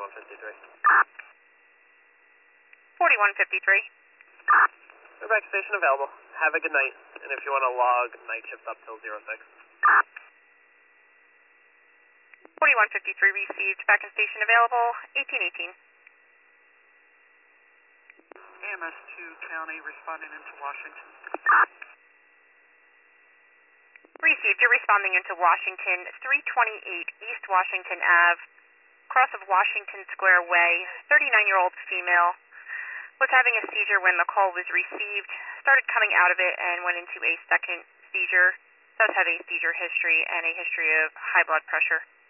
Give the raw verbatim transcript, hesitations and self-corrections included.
forty-one fifty-three. forty-one fifty-three. We're back station available. Have a good night. And if you want to log night shift up till zero six. forty-one fifty-three received. Back in station available. eighteen eighteen. A M S two County responding into Washington. Received. You're responding into Washington, three twenty-eight East Washington Avenue, cross of Washington Square Way. thirty-nine-year-old female was having a seizure when the call was received, started coming out of it and went into a second seizure. Does have a seizure history and a history of high blood pressure.